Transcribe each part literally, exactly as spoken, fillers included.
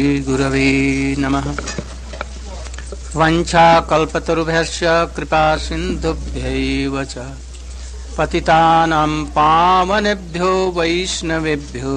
गुरवे नमः। वंशाकल्पतरुभ्यश्च कृपा सिन्धुभ्यैव च पतितानां पावनेभ्यो वैष्णवेभ्यो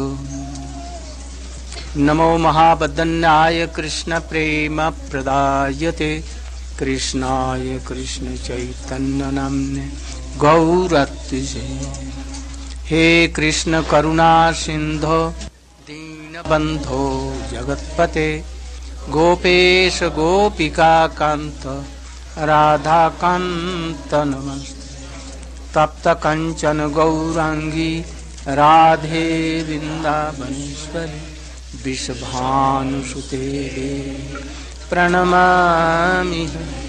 नमो महाबदन्याय कृष्ण प्रेम प्रदायते कृष्णाय कृष्ण चैतन्य नाम्ने गौरत्से। हे कृष्ण करुणा सिंधो दीनबंधो जगत्पते गोपेश गोपिका कांत राधा कांत नमस्ते। तप्त कंचन गौरांगी राधे वृंदावनेश्वरी वृषभानुसुते प्रणमामि।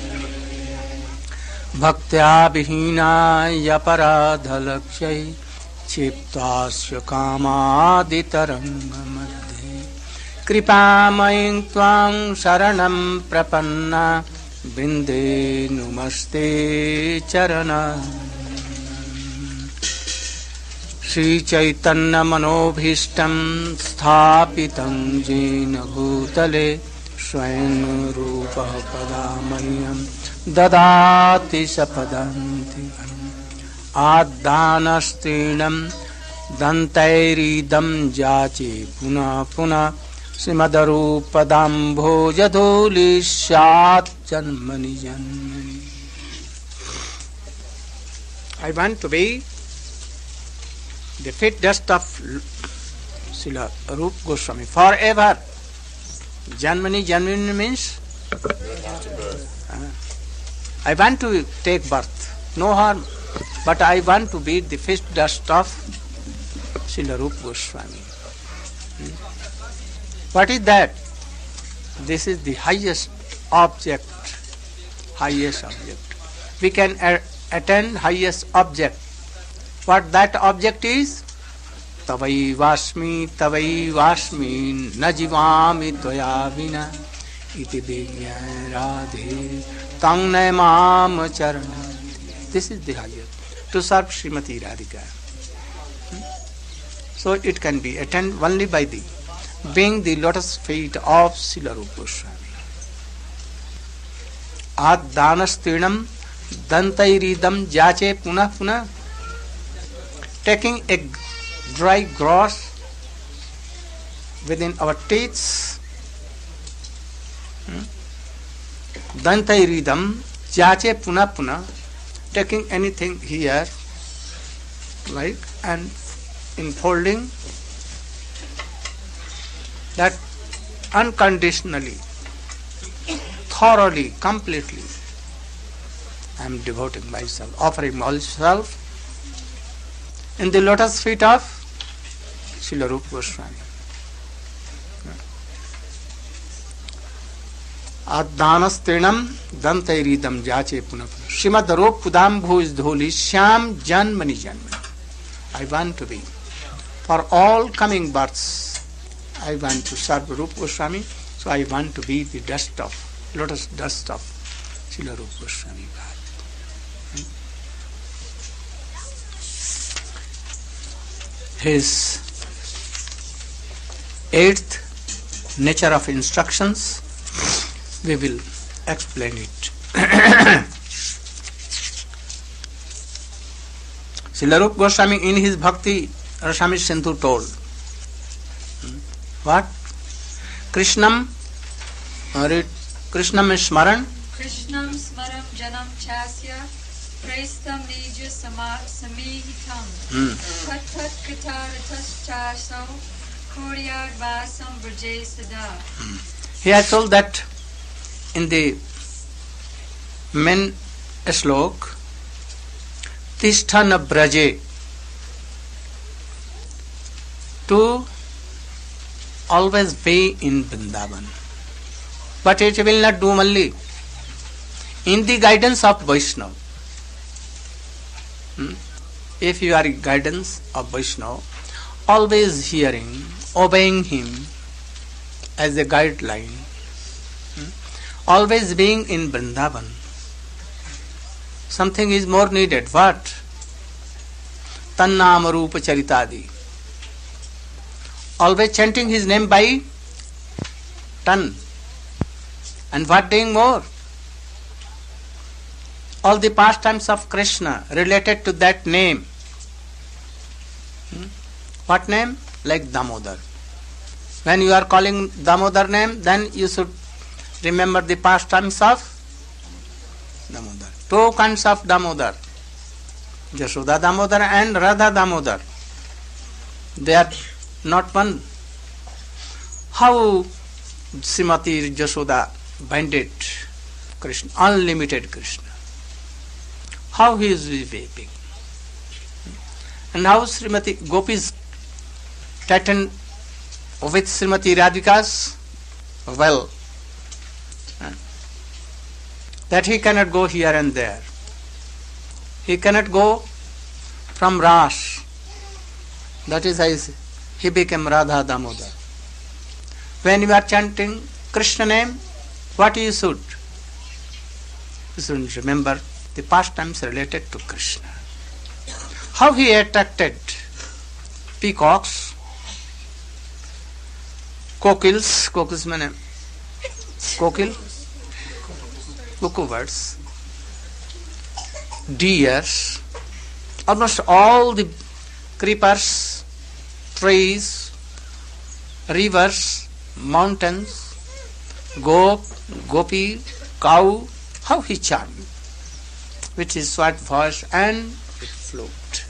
भक्त्या विहीनाय अपराधलक्ष्यै क्षिप्तास्य कामादितरङ्गमध्ये कृपामयीं त्वां शरणं प्रपन्ना वृन्दे नुमस्ते चरणम्। श्रीचैतन्यमनोभीष्टं स्थापितं येन भूतले स्वयं रूपः कदा मह्यं ददाति सपदान्तिकम्। आदानस्तीर्णं दन्तैरिदं जाचे पुनः पुनः श्रीमद्रूपदाम्भोजधूलि स्यात् जन्मनि जन्मनि। I want to be the fit dust of Srila Rupa Goswami forever. Janmani, Janmani means uh, I want to take birth, no harm, but I want to be the fit dust of Srila Rupa Goswami. Hmm? What is that? This is the highest object, highest object. We can a- attain highest object. What that object is? Tavai vasmi, tavai vasmi, na jivami tvaya vina, iti digya radhe, tang naimam charana. This is the highest. To serve Srimati Radhika. Hmm? So it can be attained only by the being the lotus feet of Srila Rupa Goswami. Ad danastirnam dantairidam jache punah punah. Taking a dry grass within our teeth, hmm? Dantairidam jache punah punah. Taking anything here, like, and enfolding that unconditionally, thoroughly, completely. I am devoting myself, offering myself in the lotus feet of Srila Rupa Goswami. Adhanastrinam dantairidam jache punah punah. Srimad Rupudam bhuj dholi shyam janmani janmani. I want to be, for all coming births, I want to serve Rupa Goswami, so I want to be the dust of, lotus dust of Srila Rupa Goswami. His eighth nature of instructions, we will explain it. Srila Rupa Goswami in his Bhakti Rasamrita Sindhu told, what? Krishnam, read, Krishnam is Smaran. Krishnam Smaram Janam Chasya Praistam Nija Samihitam Tat Tat Kataratas Chaso Koryad Vasam Braje Sada. He has told that in the main slok, Tisthana Braje, to always be in Vrindavan. But it will not do only in the guidance of Vaishnava. Hmm? If you are in guidance of Vaishnava, always hearing, obeying him as a guideline, hmm? always being in Vrindavan, something is more needed. What? Tannama Rupa Charitadi. Always chanting his name by ton. And what doing more? All the pastimes of Krishna related to that name. Hmm? What name? Like Damodar. When you are calling Damodar name, then you should remember the pastimes of Damodar. Two kinds of Damodar. Jashoda Damodar and Radha Damodar. They are not one. How Srimati Jashoda binded Krishna, unlimited Krishna. How he is weeping. And how Srimati Gopis threatened with Srimati Radhika's well, that he cannot go here and there. He cannot go from Ras. That is how he became Radha Damodar. When you are chanting Krishna name, what you should? You should remember the pastimes related to Krishna. How he attracted peacocks, kokils, kokils mean kokil, cuckoo birds, deers, almost all the creepers, trees, rivers, mountains, gop, gopi, cow, how he charmed with his sweet voice and with flute.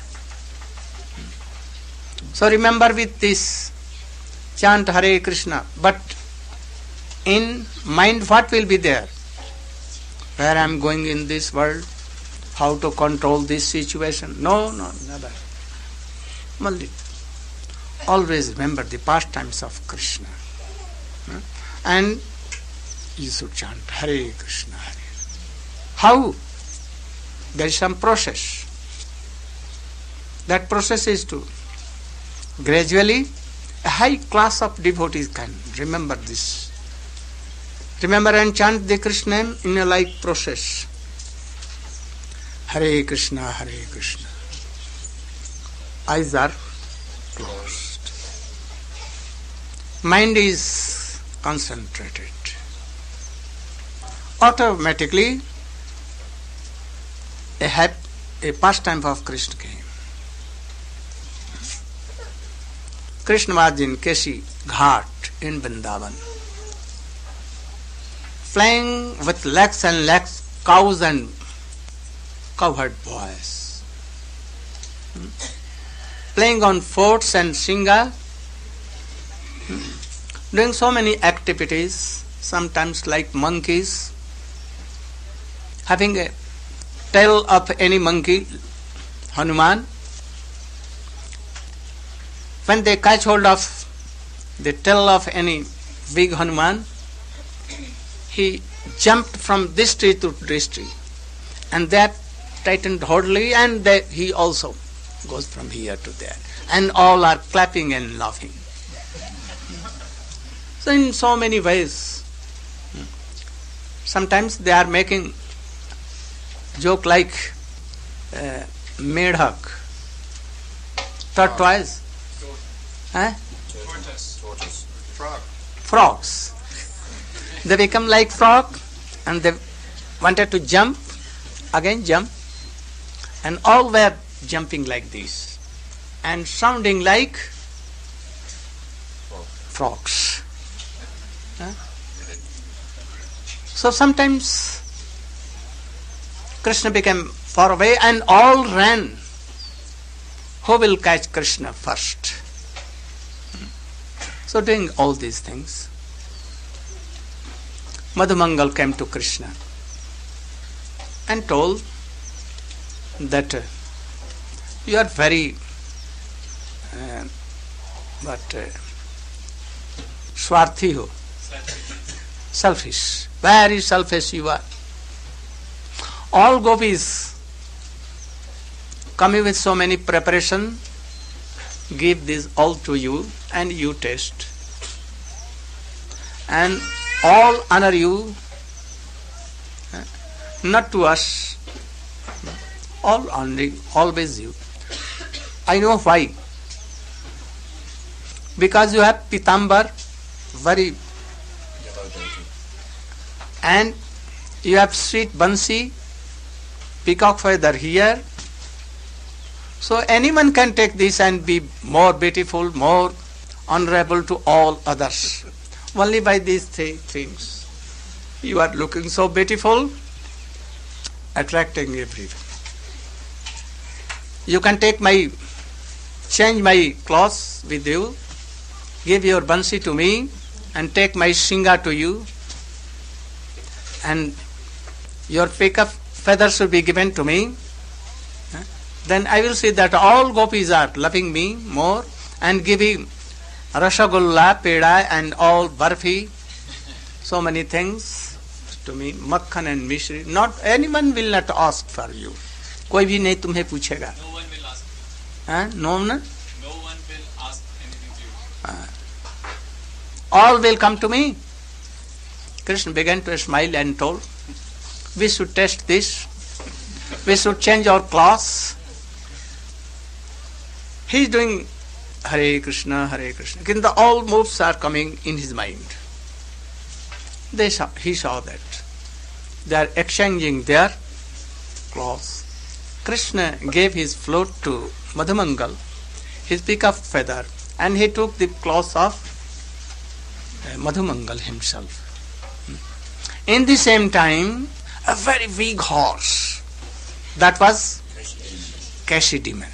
So remember with this, chant Hare Krishna, but in mind what will be there? Where I am going in this world, how to control this situation? No, no, never. Only always remember the pastimes of Krishna. And you should chant Hare Krishna, Hare. How? There is some process. That process is to gradually a high class of devotees can remember this. Remember and chant the Krishna name in a like process. Hare Krishna, Hare Krishna. Eyes are closed. Mind is concentrated. Automatically, a, hap- a pastime of Krishna came. Krishna was in Keshi Ghat in Vrindavan, playing with lakhs and lakhs cows and cowherd boys, playing on forts and shinga, doing so many activities, sometimes like monkeys, having a tail of any monkey, Hanuman. When they catch hold of the tail of any big Hanuman, he jumped from this tree to this tree, and that tightened hardly, and they, he also goes from here to there, and all are clapping and laughing. So in so many ways, sometimes they are making joke like uh, Medhak, tortoise, huh? Tortoise. Tortoise. Frog. Frogs. They become like frog, and they wanted to jump, again jump, and all were jumping like this, and sounding like frogs. Huh? So sometimes Krishna became far away, and all ran. Who will catch Krishna first? So doing all these things, Madhumangal came to Krishna and told that uh, you are very uh, but uh, swarthi ho, selfish, very selfish you are. All gopis coming with so many preparation, give this all to you and you taste, and all honor you, not to us, all only, always you. I know why. Because you have pitambar, very And you have sweet bansi, peacock feather here. So anyone can take this and be more beautiful, more honorable to all others. Only by these three things. You are looking so beautiful, attracting everyone. You can take my, change my clothes with you, give your bansi to me, and take my shinga to you, and your peacock feather should be given to me. Then I will see that all gopis are loving me more and giving rashagulla, peda and all barfi, so many things to me, makhan and mishri. Not anyone will not ask for you. कोई भी नहीं तुम्हें पूछेगा. No one will ask. हाँ, no one. No one will ask anything to you. All will come to me. Krishna began to smile and told, we should test this. We should change our clothes. He is doing Hare Krishna, Hare Krishna. Kinda all moves are coming in his mind. They saw, he saw that. They are exchanging their clothes. Krishna gave his float to Madhumangal, his peacock feather, and he took the clothes of Madhumangal himself. In the same time, a very big horse, that was Kashi demon.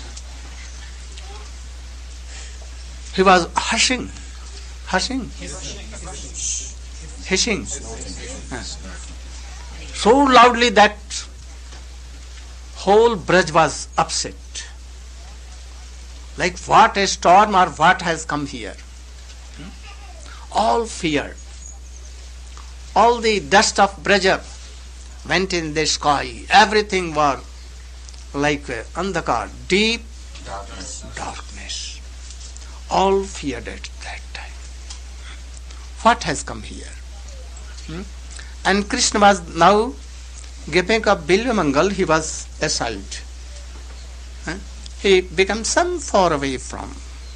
He was hushing, hushing, hissing, so loudly that whole Braj was upset. Like what a storm or what has come here. All feared. All the dust of Braja went in the sky. Everything was like andhakar, deep darkness. darkness. All feared at that time. What has come here? Hmm? And Krishna was now giving up Bilvamangal, he was aside. Huh? He became some far away from.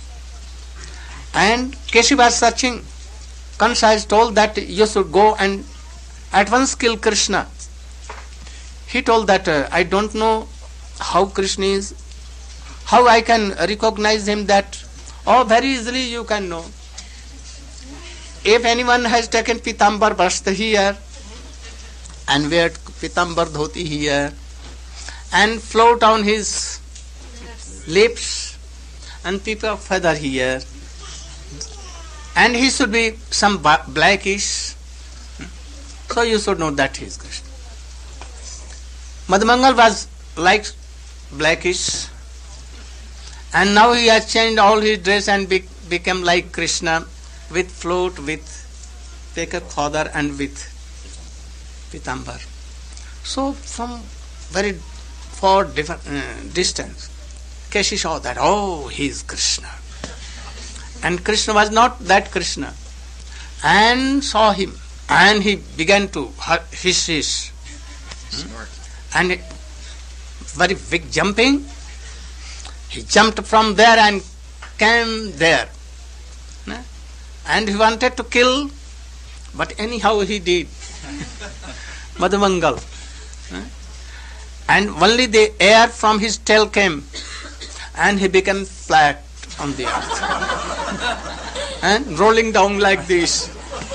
And Keshi was searching. Kansa is told that you should go and at once kill Krishna. He told that uh, I don't know how Krishna is, how I can recognize him that, oh, very easily you can know. If anyone has taken Pitambar Vashta here and wear Pitambar Dhoti here and float on his lips and peacock feather here, and he should be some blackish, so you should know that he is Krishna. Madhumangal was like blackish, and now he has changed all his dress and be, become like Krishna with float, with peacock feather and with pitambar. So from very far different, uh, distance, Keshi saw that, oh, he is Krishna. And Krishna was not that Krishna. And saw him. And he began to hiss, hiss. Hmm? And very big jumping. He jumped from there and came there. And he wanted to kill, but anyhow he did. Madhumangal. And only the air from his tail came, and he became flat on the earth. And rolling down like this.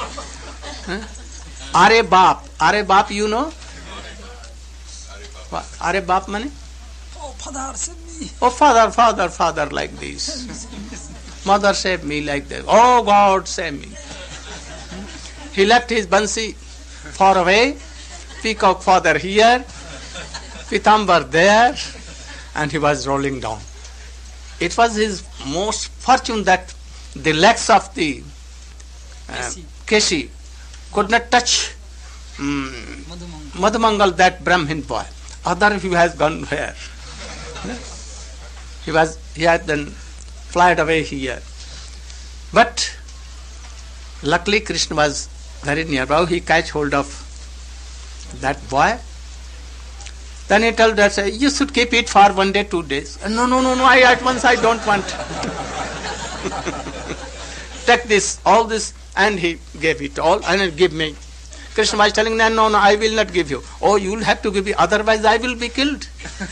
Are Bap. Are Bap, you know? Are Bap mane? Oh, father, save me. Oh, father, father, father, like this. Mother, save me, like that. Oh, God, save me. He left his bansi far away, peacock father here, pitambar there, and he was rolling down. It was his most fortune that the legs of the uh, Keshi could not touch um, Madhumangal, that Brahmin boy. Other he has gone where? He was, he had then flied away here. But luckily Krishna was very nearby. He catch hold of that boy. Then he told us, you should keep it for one day, two days. No, no, no, no, I at once I don't want. Take this, all this, and he gave it all, and give me. Krishna was telling, no, no, no, I will not give you. Oh, you will have to give me, otherwise I will be killed.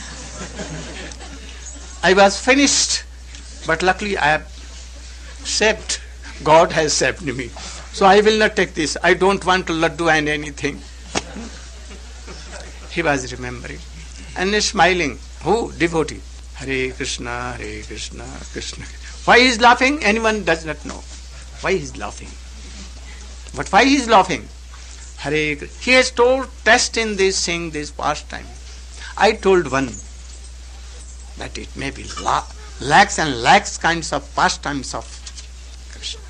I was finished. But luckily I have saved. God has saved me. So I will not take this. I don't want to laddu and anything. He was remembering. And smiling. Who? Devotee. Hare Krishna, Hare Krishna, Krishna. Why he is laughing? Anyone does not know. Why he is laughing. But why he is laughing? Hare Krishna. He has told, test in this thing, this pastime. I told one that it may be la- lakhs and lakhs kinds of pastimes of Krishna.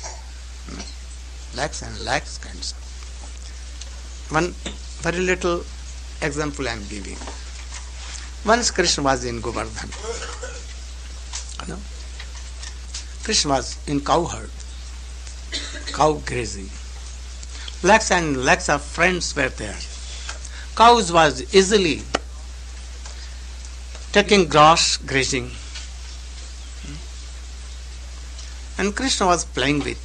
Lakhs and lakhs kinds of. One very little example I am giving. Once Krishna was in Govardhan. You know? Krishna was in cow herd, cow grazing. Lakhs and lakhs of friends were there. Cows was easily taking grass, grazing. And Krishna was playing with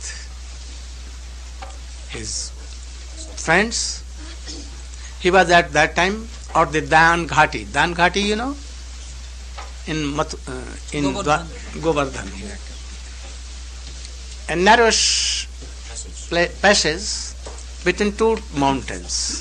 his friends. He was at that time or the Dan Ghati. Dan Ghati, you know, in Mathu, uh, in Govardhan. Dwa- Govardhan here. A narrow sh- pla- passage between two mountains.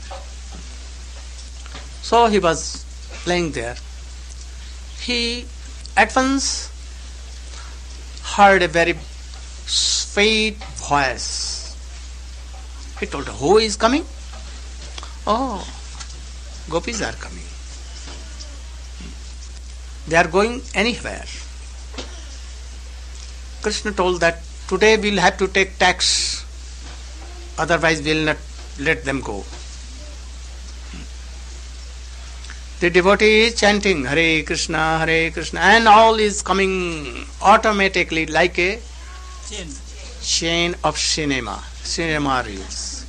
So he was playing there. He at once heard a very sweet voice. He told her, who is coming? Oh, gopis are coming. They are going anywhere. Krishna told that today we will have to take tax, otherwise we will not let them go. The devotee is chanting Hare Krishna, Hare Krishna, and all is coming automatically like a Chain. chain of cinema, cinema reels.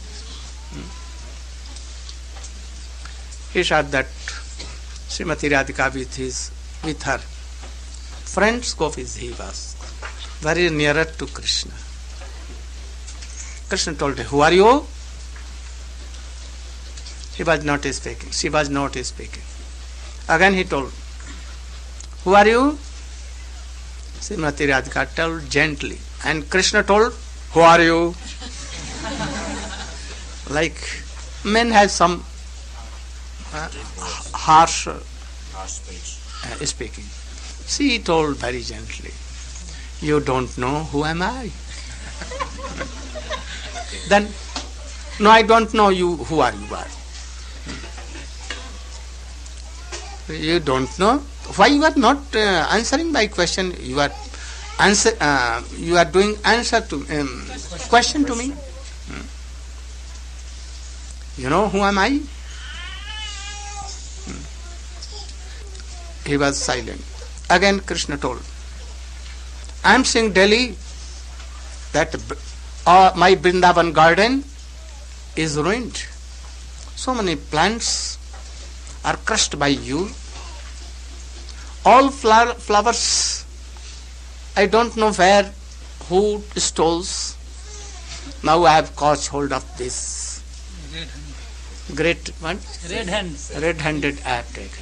He saw that Srimati Radhika with his, with her friends gopis, he was very nearer to Krishna. Krishna told her, who are you? He was not speaking. She was not speaking. Again he told, who are you? Srimati Radhika told gently. And Krishna told, who are you? Like men have some uh, harsh uh, uh, speaking. She told very gently, you don't know who am I? Then, no, I don't know you. Who are you? Are? You don't know? Why you are not uh, answering my question? You are answer. Uh, you are doing answer to um, question to me. Hmm. You know who am I? Hmm. He was silent. Again, Krishna told, I am seeing Delhi that uh, my Vrindavan garden is ruined. So many plants are crushed by you. All flower, flowers, I don't know where, who stole. Now I have caught hold of this Red hand. great one. Red hands. Red-handed I have taken.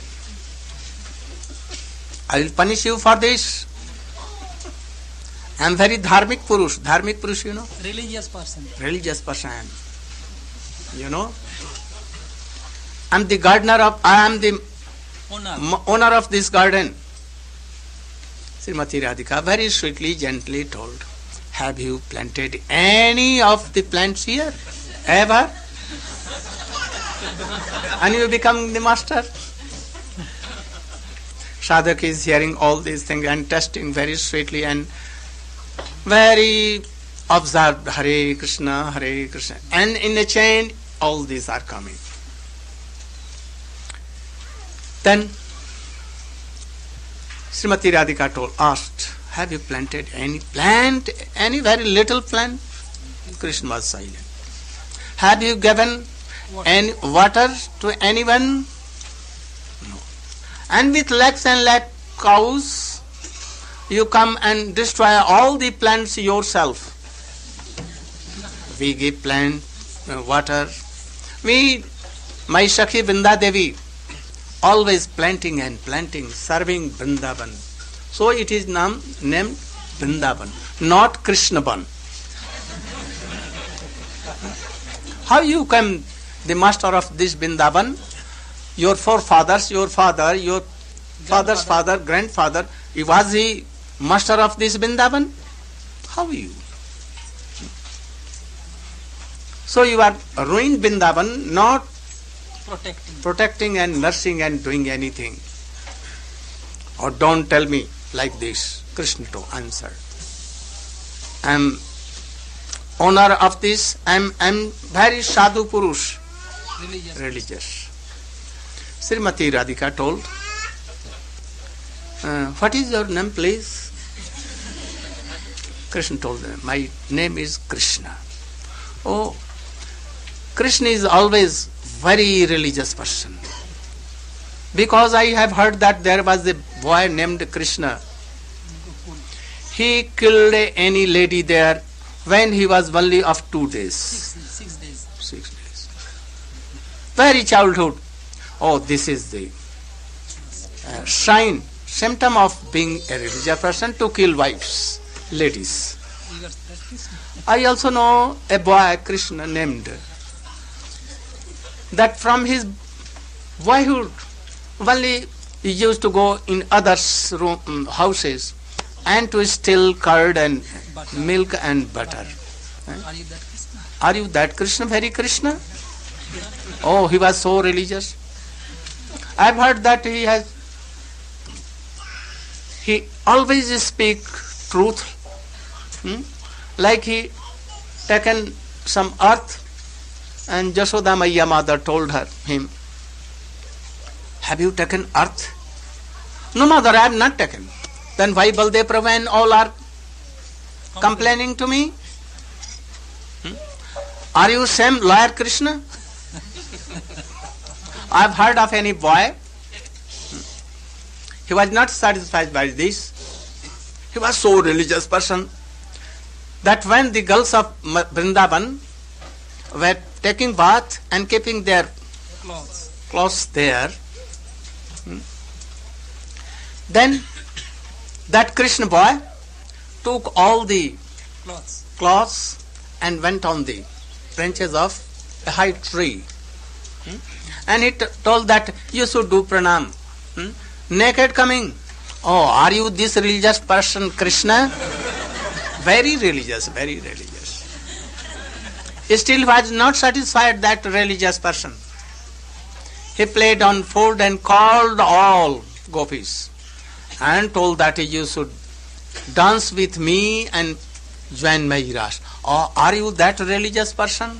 I will punish you for this. I am very dharmic purush. Dharmic purush, you know, Religious person. religious person. I am. You know, I am the gardener of. I am the Owner. m- owner of this garden. Srimati Radhika very sweetly, gently told, have you planted any of the plants here? Ever? And you become the master? Sadhak is hearing all these things and testing very sweetly and very observed. Hare Krishna, Hare Krishna. And in a chain, all these are coming. Then Srimati Radhika told, asked, have you planted any plant, any very little plant? Krishna was silent. Have you given any water to anyone? No. And with lakhs and lakh cows, you come and destroy all the plants yourself. We give plant uh, water. We, my Sakhi Vrinda Devi, always planting and planting, serving Vrindavan. So it is nam, named Vrindavan, not Krishnavan. How you come the master of this Vrindavan? Your forefathers, your father, your father's father, grandfather, was he master of this Vrindavan? How you? So you are ruined Vrindavan, not Protecting. protecting and nursing and doing anything. Or don't tell me like this. Krishna to answer. I am owner of this. I am I am very sadhu purush, Religious. religious. Srimati Radhika told, uh, what is your name, please? Krishna told them, my name is Krishna. Oh, Krishna is always very religious person. Because I have heard that there was a boy named Krishna. He killed any lady there when he was only of two days. Six, six days. Six days. Very childhood. Oh, this is the uh, sign, symptom of being a religious person, to kill wives, ladies. You got practice. I also know a boy, Krishna, named, that from his boyhood only he used to go in others' room, um, houses and to steal curd and Butter. milk and butter. Are you that Krishna? Are you that Krishna, very Krishna? Oh, he was so religious. I've heard that he has, he always speak truth. Hmm? Like he taken some earth and Jashoda Maiya mother told her, him, have you taken earth? No, mother, I have not taken. Then why Baldev Prabhu and all are complaining to me? Hmm? Are you same lawyer Krishna? I have heard of any boy. He was not satisfied by this. He was so religious person that when the girls of Vrindavan were taking bath and keeping their Clothes. clothes there, hmm, then that Krishna boy took all the Clothes. cloths and went on the branches of a high tree. Hmm? And he t- told that you should do pranam. Hmm? Naked coming. Oh, are you this religious person, Krishna? Very religious, very religious. Still was not satisfied, that religious person. He played on flute and called all gopis and told that you should dance with me and join my ras. Oh, are you that religious person?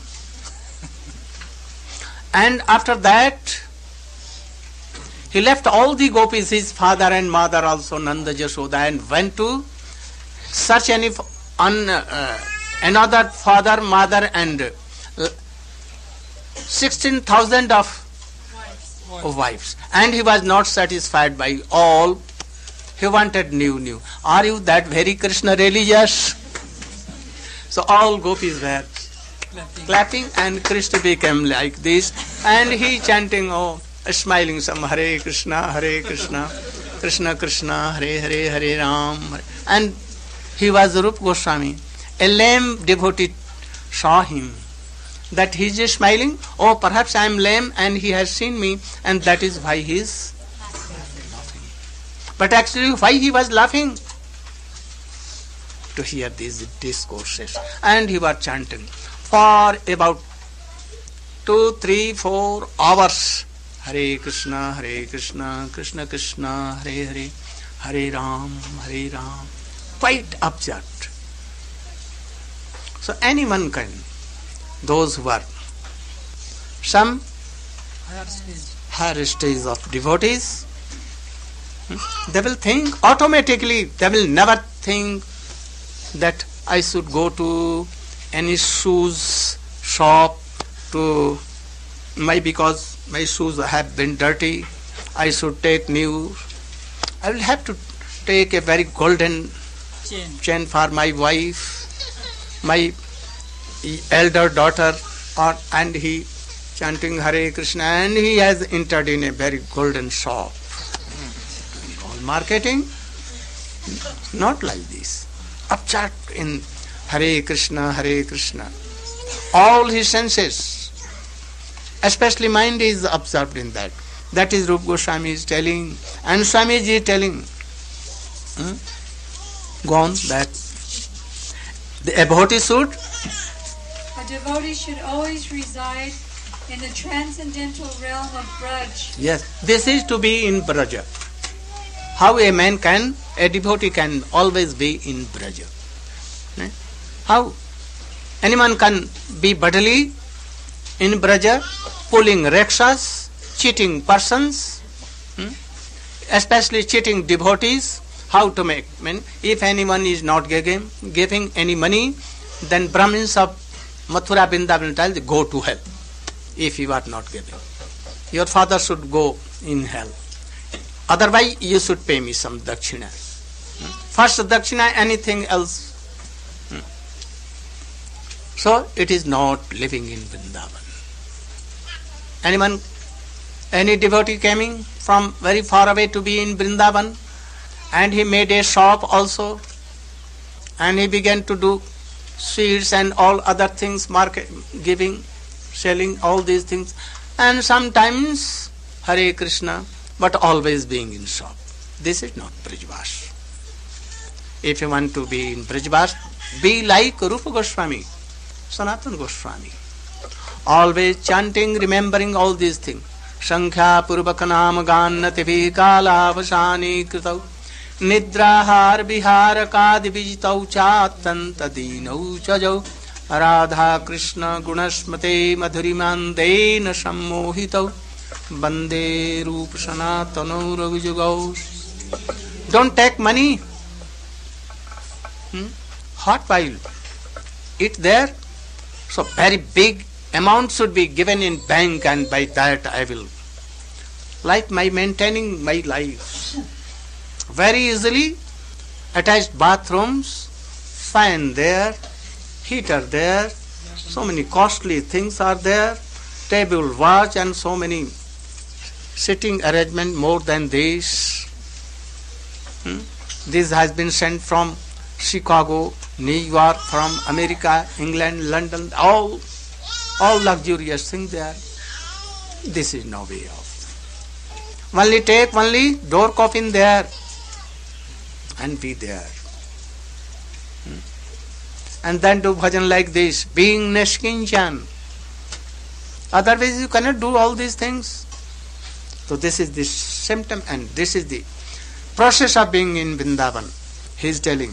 And after that, he left all the gopis, his father and mother also, Nanda, Jashoda, and went to search any on uh, another father, mother, and uh, sixteen thousand of Wives. wives. And he was not satisfied by all. He wanted new, new. Are you that very Krishna religious? So all gopis were Clapping. clapping, and Krishna became like this, and he chanting, oh, smiling some Hare Krishna, Hare Krishna, Krishna Krishna, Hare Hare, Hare Ram. Hare. And he was Rupa Goswami. A lame devotee saw him, that he is smiling. Oh, perhaps I am lame and he has seen me, and that is why he is laughing. But actually, why he was laughing? To hear these discourses. And he was chanting for about two, three, four hours. Hare Krishna, Hare Krishna, Krishna Krishna, Hare Hare, Hare Ram, Hare Ram. Quite abject. So anyone can, those who are some Higher stage. higher stage of devotees, hmm, they will think automatically, they will never think that I should go to any shoes shop to my, because my shoes have been dirty, I should take new. I will have to take a very golden Chain. chain for my wife, my elder daughter, or and he chanting Hare Krishna, and he has entered in a very golden shop. All marketing, not like this. Upchat in Hare Krishna, Hare Krishna. All his senses, especially mind, is absorbed in that. That is Rupa Goswami is telling, and Swamiji is telling. Hmm? Go on, that. The devotee should? A devotee should always reside in the transcendental realm of Braj. Yes, this is to be in Braja. How a man can, a devotee can always be in Braja. Eh? How? Anyone can be bodily in Braja, pulling rickshaws, cheating persons, hmm? especially cheating devotees. How to make? I mean, if anyone is not giving, giving any money, then Brahmins of Mathura Vrindavan tell they go to hell if you are not giving. Your father should go in hell. Otherwise, you should pay me some dakshina. Hmm? First dakshina, anything else. Hmm? So, it is not living in Vrindavan. Anyone, any devotee coming from very far away to be in Vrindavan, and he made a shop also, and he began to do sweets and all other things, market, giving, selling all these things, and sometimes Hare Krishna, but always being in shop. This is not Brijvash. If you want to be in Brijvash, be like Rupa Goswami, Sanatana Goswami. Always chanting, remembering all these things. Sankhya Purvakanam Gannati Vikala Vasani Kritau Nidrahar Vihar Kadi Vijitau Chatanta Dinau Chajau Radha Krishna Gunasmate Madhurimandena Sammohitau Bande Rup Sanatano Ravijugau. Don't take money. Hmm? Hot while. It there. So very big amount should be given in bank, and by that I will. Like my maintaining my life. Very easily attached bathrooms, fan there, heater there, so many costly things are there, table watch and so many sitting arrangement more than this. Hmm? This has been sent from Chicago, New York, from America, England, London, all, all luxurious things there. This is no way of. Only take only door coffin there and be there. Hmm? And then do bhajan like this, being Nishkinchan. Otherwise you cannot do all these things. So this is the symptom, and this is the process of being in Vrindavan. He is telling.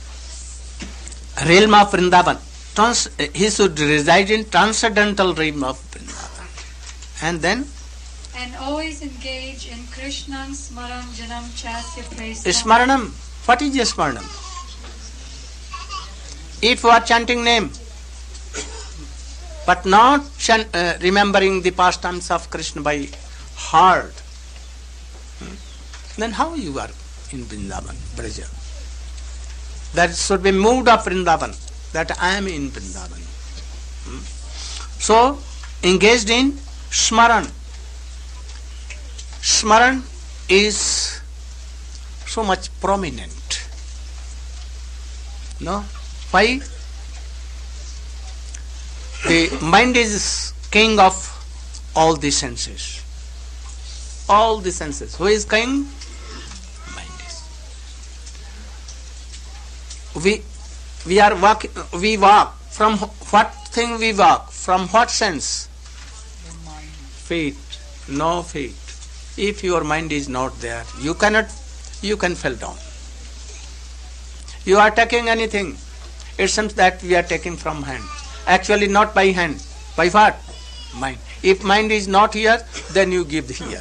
Realm of Vrindavan. Trans, he should reside in transcendental realm of Vrindavan. And then? And always engage in Krishnam Smaram Janam Chasya Praisam. Smaranam. What is Smaranam? If you are chanting name, but not chan- uh, remembering the pastimes of Krishna by heart, hmm, then how you are in Vrindavan, Braja? That should be moved of Vrindavan, that I am in Vrindavan. Hmm? So, engaged in Smaran. Smaran is so much prominent. No? Why? The mind is king of all the senses. All the senses. Who is king? Mind is. We we are walking. We walk from what thing we walk? From what sense? Feet. No feet. If your mind is not there, you cannot. You can fall down. You are taking anything. It seems that we are taking from hand. Actually not by hand. By what? Mind. If mind is not here, then you give here.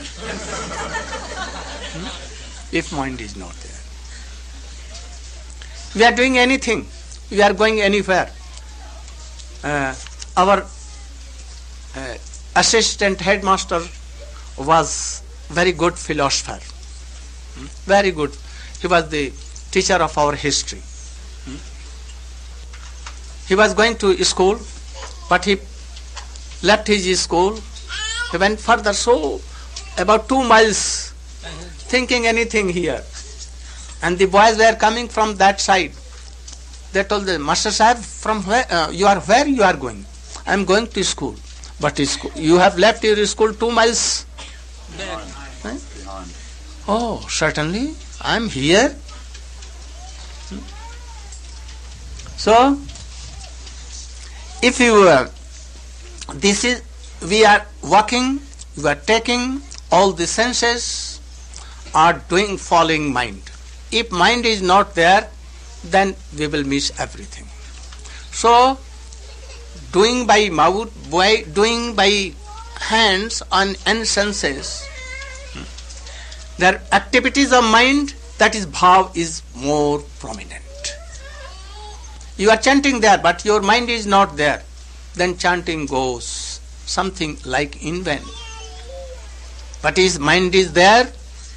hmm? If mind is not there. We are doing anything. We are going anywhere. Uh, our uh, assistant headmaster was very good philosopher. Hmm? Very good. He was the teacher of our history. Hmm? He was going to school, but he left his school, he went further, so about two miles, thinking anything here. And the boys were coming from that side. They told the Master Sahib, from where uh, you are where you are going? I am going to school. But school, you have left your school two miles Back. eh? Oh, certainly, I am here. Hmm. So, if you uh, this is we are walking, you are taking all the senses, are doing following mind. If mind is not there, then we will miss everything. So, doing by mouth, by doing by hands on and senses, their activities of mind, that is bhav, is more prominent. You are chanting there, but your mind is not there. Then chanting goes something like in vain. But his mind is there,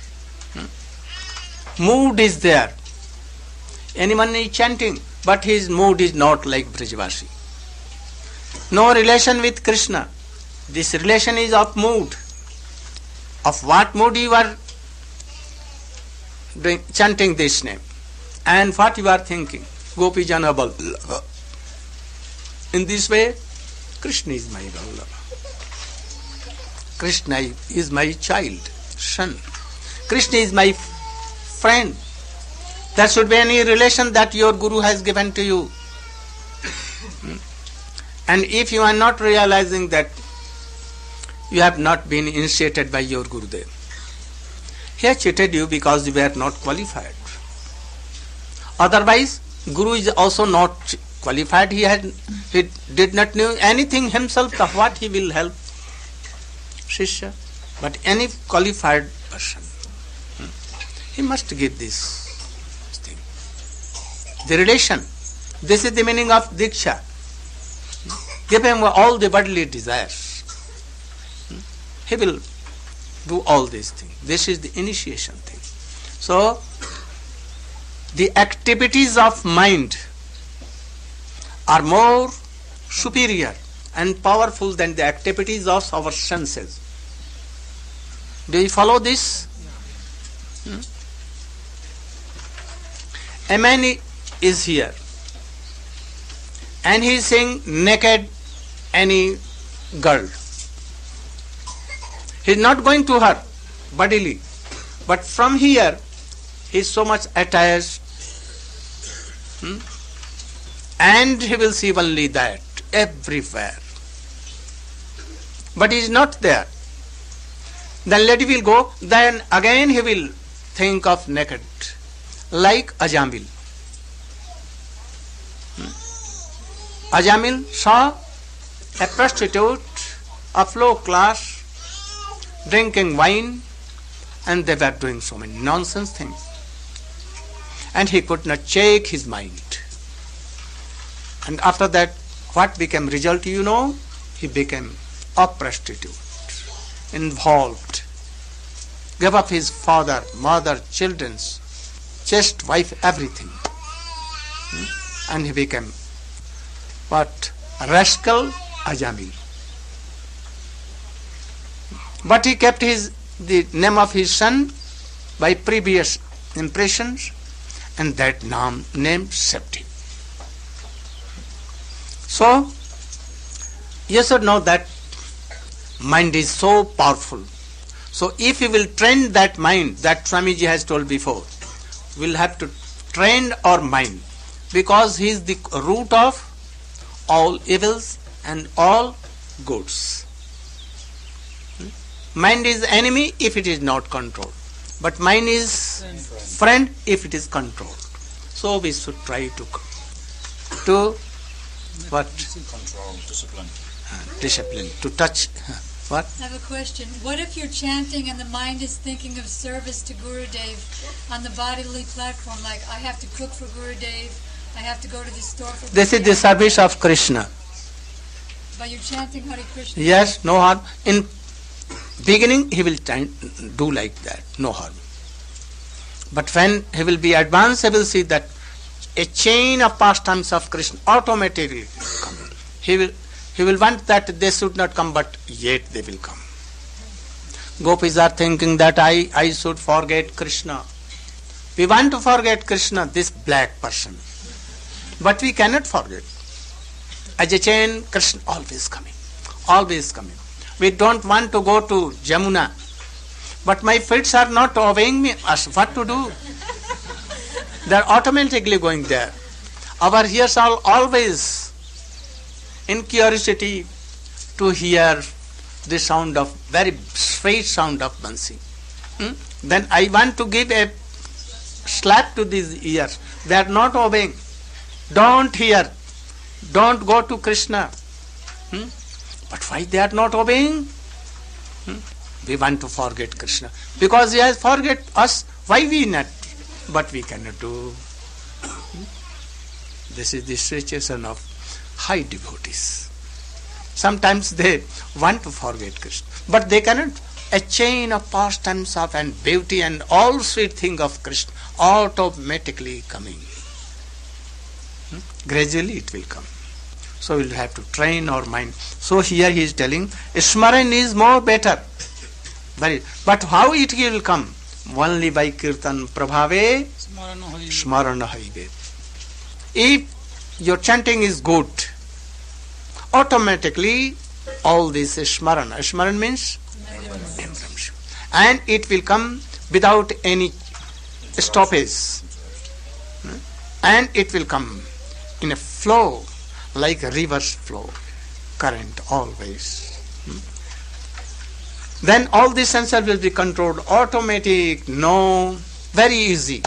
mood is there. Anyone is chanting, but his mood is not like Brajavasi. No relation with Krishna. This relation is of mood. Of what mood you are doing, chanting this name, and what you are thinking. Gopi Jana Vallabha. In this way, Krishna is my Vallabha. Krishna is my child, son. Krishna is my friend. There should be any relation that your Guru has given to you. And if you are not realizing that, you have not been initiated by your Gurudev. He has cheated you because you were not qualified. Otherwise, Guru is also not qualified. He had, he did not know anything himself of what he will help Shishya. But any qualified person, he must give this thing. The relation. This is the meaning of Diksha. Give him all the bodily desires. He will do all these things. This is the initiation thing. So, the activities of mind are more superior and powerful than the activities of our senses. Do you follow this? Hmm? A man is here and he is seeing naked any girl. He is not going to her bodily, but from here he is so much attached, hmm? and he will see only that everywhere. But he is not there. Then let him will go, then again he will think of naked, like Ajamil. Hmm? Ajamil saw a prostitute of low class drinking wine, and they were doing so many nonsense things. And he could not shake his mind. And after that, what became result, you know? He became a prostitute, involved, gave up his father, mother, children's, chaste wife, everything. Hmm? And he became what? A rascal, Ajamil. But he kept his the name of his son by previous impressions, and that name, name saved him. So, you should know that mind is so powerful. So, if you will train that mind, that Swamiji has told before, we will have to train our mind, because he is the root of all evils and all goods. Mind is enemy if it is not controlled, but mind is friend if it is controlled. So we should try to to what? Control, discipline. Uh, discipline, to touch. Uh, what? I have a question. What if you're chanting and the mind is thinking of service to Gurudev on the bodily platform, like I have to cook for Gurudev, I have to go to the store for This is the service of Krishna. But you're chanting Hare Krishna. Yes, no harm. In beginning he will t- do like that, no harm. But when he will be advanced, he will see that a chain of pastimes of Krishna automatically come. He will He will want that they should not come, but yet they will come. Gopis are thinking that I, I should forget Krishna. We want to forget Krishna, this black person. But we cannot forget. As a chain, Krishna always coming. Always coming. We don't want to go to Jamuna. But my feet are not obeying me. What to do? They are automatically going there. Our ears are always in curiosity to hear the sound of, very sweet sound of Bansi. Hmm? Then I want to give a slap to these ears. They are not obeying. Don't hear. Don't go to Krishna. Hmm? But why they are not obeying? Hmm? We want to forget Krishna. Because he has forget us. Why we not? But we cannot do. Hmm? This is the situation of high devotees. Sometimes they want to forget Krishna, but they cannot. A chain of pastimes of and beauty and all sweet thing of Krishna automatically coming. Hmm? Gradually it will come. So we will have to train our mind. So here he is telling, Smaran is more better. Very, but how it will come? Only by Kirtan Prabhave Smarana Haive. If your chanting is good, automatically all this is Smarana. Smaran means? And it will come without any stoppage. And it will come in a flow, like a river's flow, current always. Then all the sensor will be controlled, automatic, no, very easy.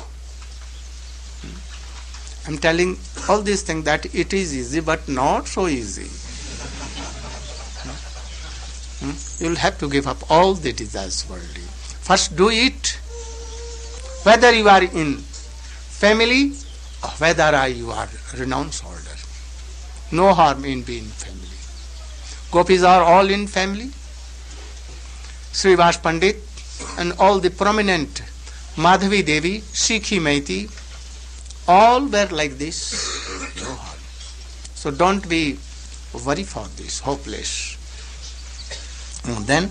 I'm telling all these things that it is easy, but not so easy. You will have to give up all the desires worldly. First do it, whether you are in family or whether you are renounced order. No harm in being family. Gopis are all in family. Srivas Pandit and all the prominent Madhavi Devi, Sikhi Maiti, all were like this. No harm. So don't be worry for this, hopeless. And then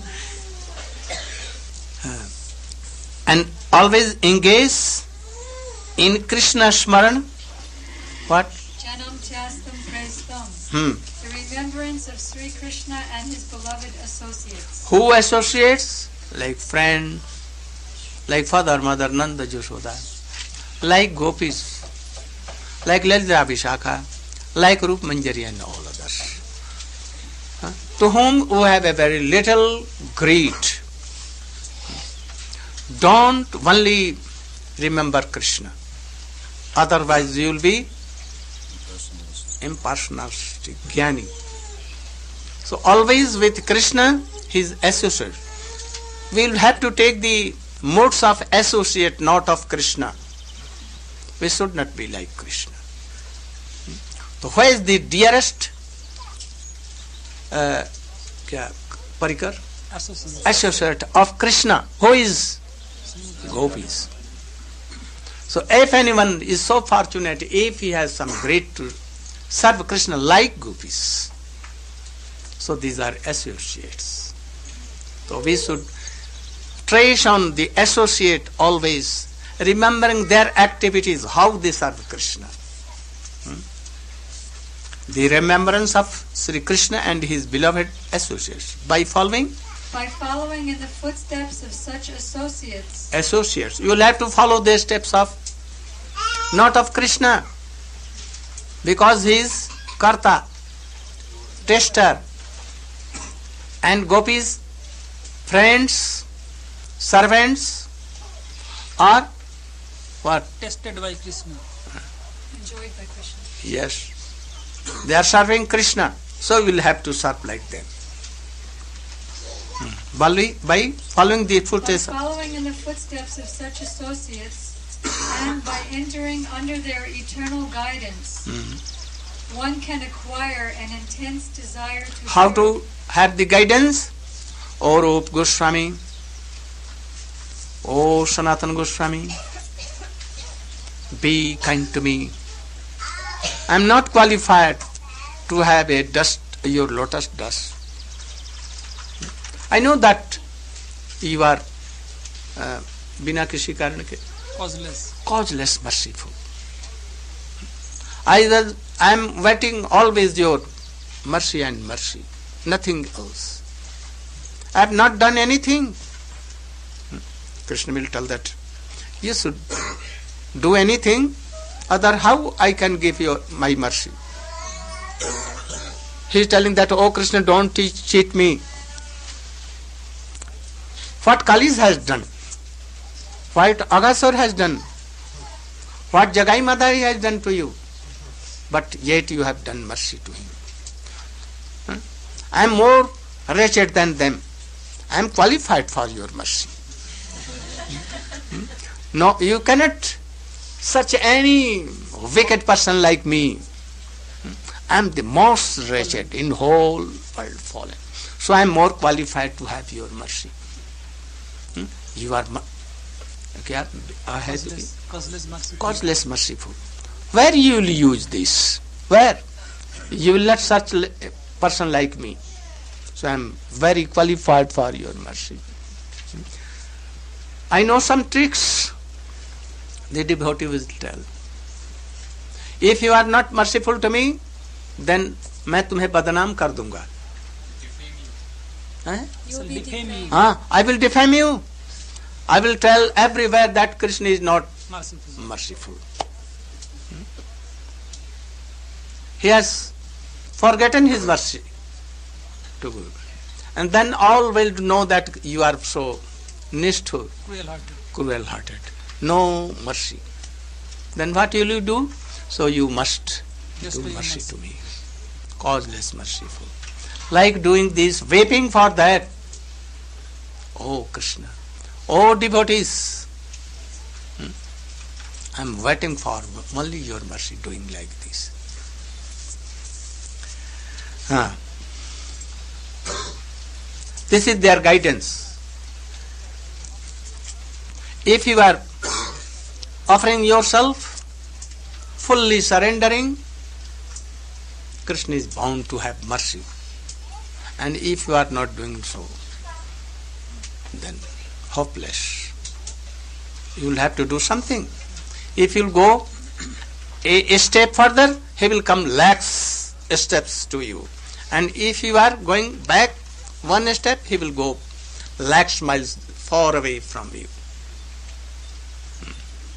uh, and always engage in Krishna Smaran. What? Janam Chastam Praistam. Hmm. The remembrance of Sri Krishna and his beloved associates. Who associates? Like friend, like father, mother, Nanda, Yashoda, like gopis, like Lalita Vishakha, like Rup Manjari and all others. Huh? To whom who have a very little greed. Don't only remember Krishna. Otherwise you will be impersonalistic, jnani. So always with Krishna, his associate. We will have to take the modes of associate, not of Krishna. We should not be like Krishna. So where is the dearest uh, kya, parikar? Associate. Associate of Krishna? Who is? Gopis. So if anyone is so fortunate, if he has some great to serve Krishna like gopis, so these are associates. So we should trace on the associate always, remembering their activities, how they serve Krishna. Hmm? The remembrance of Sri Krishna and his beloved associates. By following? By following in the footsteps of such associates. Associates. You will have to follow the steps of, not of Krishna. Because he is Karta, tester, and gopis, friends, servants, or what? Tested by Krishna. Enjoyed by Krishna. Yes. They are serving Krishna, so we will have to serve like them. Hmm. By, by following the By footsteps. following in the footsteps of such associates, and by entering under their eternal guidance, Hmm. one can acquire an intense desire to How serve. to have the guidance? O Rup Goswami, O Sanatana Goswami, be kind to me. I am not qualified to have a dust your lotus does. I know that you are uh, बिना किसी कारण के Causeless. causeless merciful. I was, I am waiting always your mercy and mercy, nothing else. I have not done anything. Krishna will tell that you should do anything, other how I can give you my mercy. He is telling that, oh Krishna, don't teach, cheat me. What Kali has done, what Aghasur has done, what Jagai Madai has done to you, but yet you have done mercy to him. Huh? I am more wretched than them. I am qualified for your mercy. Hmm? No, you cannot such any wicked person like me. Hmm? I am the most wretched in whole world fallen. So I am more qualified to have your mercy. Hmm? You are क्या है Causeless, merciful. causeless merciful. Where you will use this? Where? You will not such a person like me. So I am very qualified for your mercy. I know some tricks. The devotee will tell. If you are not merciful to me, then मैं तुम्हें बदनाम कर दूंगा. हैं? You will be Defame you. defamed. हाँ, I will defame you. I will tell everywhere that Krishna is not Merciful. merciful. Hmm? He has forgotten his mercy to Guru. And then all will know that you are so nishthur, Cruel-hearted. cruel-hearted. No mercy. Then what will you do? So you must Just do do your mercy mercy. to me. Causeless merciful. Like doing this, weeping for that. Oh Krishna. Oh devotees. Hmm? I am waiting for only your mercy, doing like this. Huh. This is their guidance. If you are offering yourself, fully surrendering, Krishna is bound to have mercy. And if you are not doing so, then hopeless. You will have to do something. If you will go a, a step further, he will come lakhs steps to you. And if you are going back one step, he will go lakhs miles far away from you. Hmm.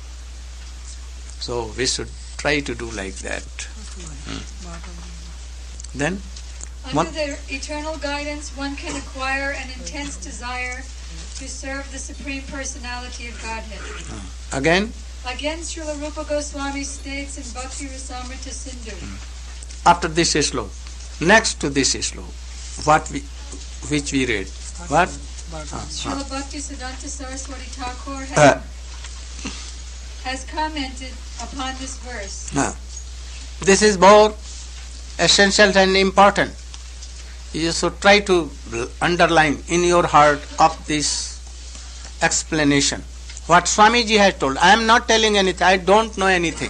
So we should try to do like that. Hmm. Then Under One- their eternal guidance, one can acquire an intense desire to serve the Supreme Personality of Godhead. again, Again, Srila Rupa Goswami states in Bhakti Rasamrita Sindhu, after this sloka, next to this sloka, what we, which we read, what? Srila Bhakti Siddhanta Saraswati Thakur has, Uh, has commented upon this verse. uh, this is more essential and important. You should try to underline in your heart of this explanation. What Swamiji has told. I am not telling anything. I don't know anything.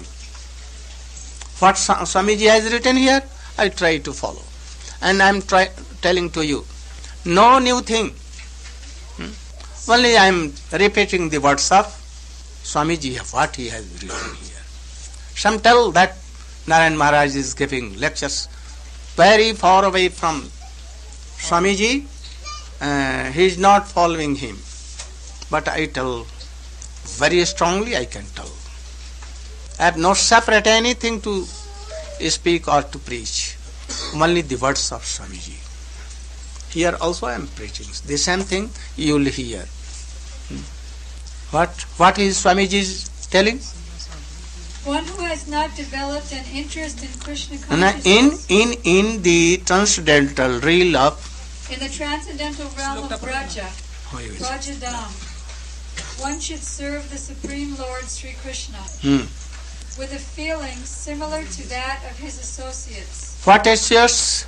What Sa- Swamiji has written here, I try to follow. And I am try- telling to you, no new thing. Hmm? Only I am repeating the words of Swamiji, what he has written here. Some tell that Narayan Maharaj is giving lectures very far away from Swamiji. Uh, he is not following him. But I tell very strongly, I can tell. I have no separate anything to speak or to preach. Only the words of Swamiji. Here also I am preaching. The same thing you will hear. Hmm. What what is Swamiji telling? One who has not developed an interest in Krishna In consciousness in in the transcendental realm of in the transcendental realm of Braja, oh, yes. Brajadam, one should serve the Supreme Lord Sri Krishna Hmm. with a feeling similar to that of his associates. What associates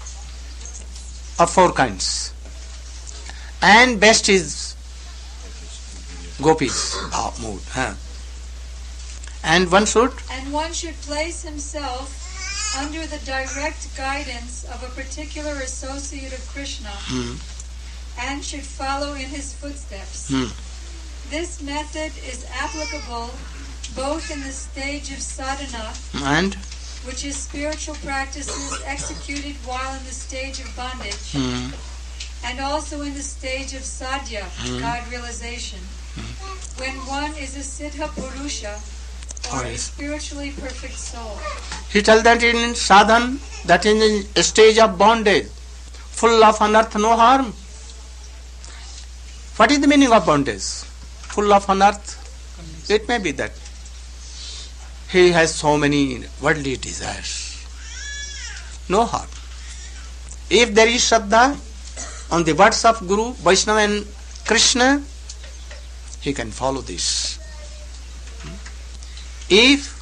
of four kinds. And best is gopis, bhav, mood. Huh? And one should And one should place himself under the direct guidance of a particular associate of Krishna Hmm. and should follow in his footsteps. Hmm. This method is applicable both in the stage of sadhana, And which is spiritual practices executed while in the stage of bondage, hmm. and also in the stage of sadhya, God realization, when one is a siddha purusha, or Oh, a yes. spiritually perfect soul. He tells that in sadhan, that in a stage of bondage, full of unearth, no harm. What is the meaning of bondage? Full of unearth? It may be that he has so many worldly desires. No harm. If there is Shraddha on the words of Guru, Vaishnava and Krishna, he can follow this. If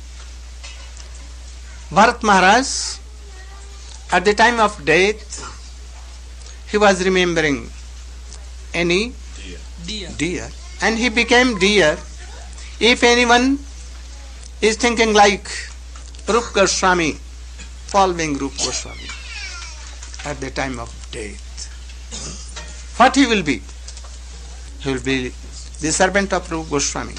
Bharat Maharaj, at the time of death, he was remembering any Dear. deer, and he became deer. If anyone is thinking like Rup Goswami, following Rup Goswami at the time of death, what he will be? He will be the servant of Rup Goswami.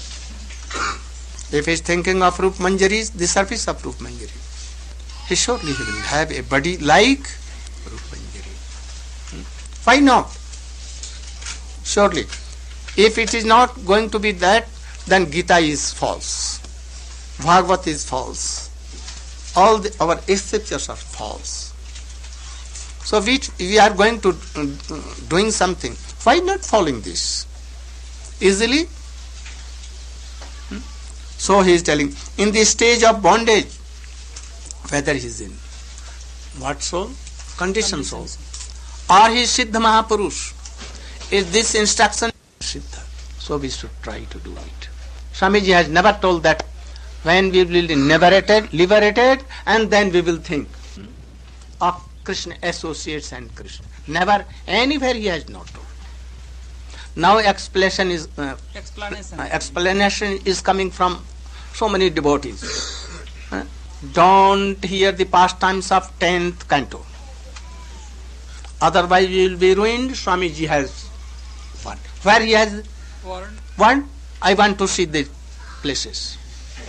If he is thinking of Rup Manjari, the service of Rup Manjari, he surely he will have a body like Rup Manjari. Hmm? Why not? Surely. If it is not going to be that, then Gita is false. Bhagavad is false. All the, our scriptures are false. So we, we are going to uh, doing something. Why not following this? Easily? Hmm? So he is telling, in the stage of bondage, whether he is in what soul? Conditioned soul. Or he is Siddha Mahapurush. Is this instruction Siddha? So we should try to do it. Swamiji has never told that when we will be liberated, liberated, and then we will think of Krishna associates and Krishna. Never, anywhere he has not told. Now explanation is uh, Explanation. uh, explanation is coming from so many devotees. Uh, don't hear the pastimes of tenth canto. Otherwise we will be ruined. Swamiji has one. Where he has Warrant. one, I want to see the places.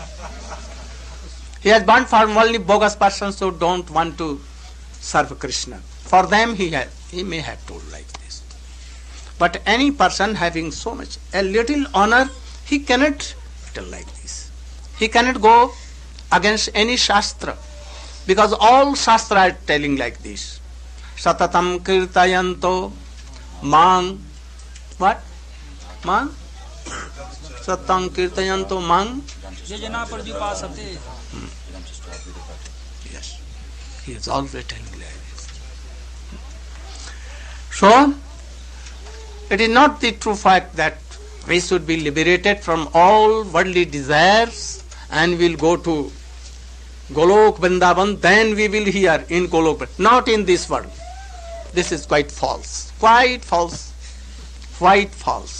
He has burnt for only bogus persons who don't want to serve Krishna. For them he has, he may have told like this. But any person having so much, a little honor, he cannot tell like this. He cannot go against any shastra, because all shastra are telling like this. Satatam kirtayanto mang, what? Mang? Satatam kirtayanto mang? Yajana parjupasate. Yes. He is always telling like this. So, it is not the true fact that we should be liberated from all worldly desires and will go to Golok Vrindavan, then we will hear in Golok. Not in this world. This is quite false. Quite false. Quite false.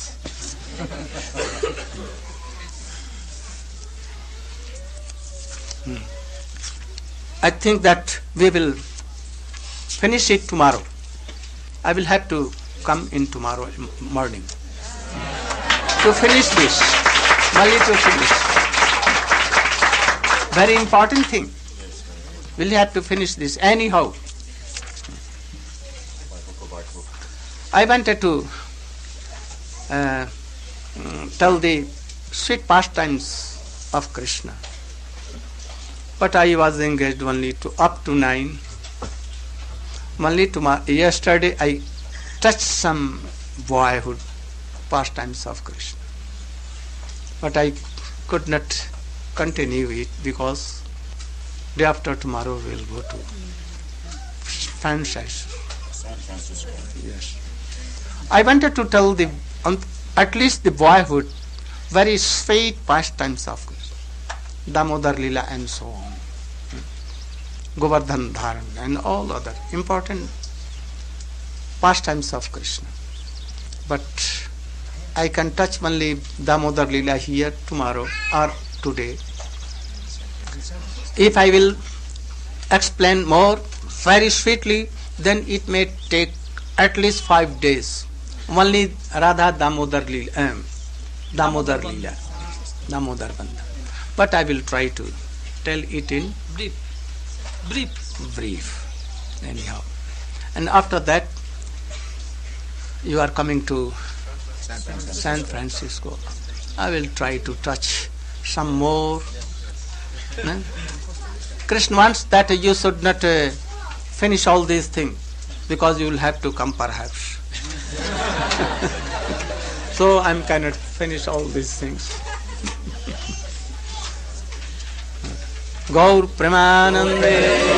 hmm. I think that we will finish it tomorrow. I will have to come in tomorrow morning to finish this. Only to finish. Very important thing. We'll have to finish this anyhow. I wanted to uh, tell the sweet pastimes of Krishna, but I was engaged only to up to nine. Only tomorrow, yesterday I touched some boyhood pastimes of Krishna, but I could not continue it because day after tomorrow we will go to San Francisco. Yes. I wanted to tell the um, at least the boyhood very sweet pastimes of Krishna, Damodar Lila and so on, Govardhan Dharan and all other important pastimes of Krishna. But I can touch only Damodar Lila here tomorrow or today. If I will explain more very sweetly, then it may take at least five days. Only Radha Damodar Leela, um, Damodar Leela, Damodar Bandha. But I will try to tell it in Brief. Brief. brief. Anyhow. And after that, you are coming to San Francisco. San Francisco. I will try to touch some more. No? Krishna wants that you should not uh, finish all these things, because you will have to come perhaps. So I cannot finish all these things. Gaur Premanande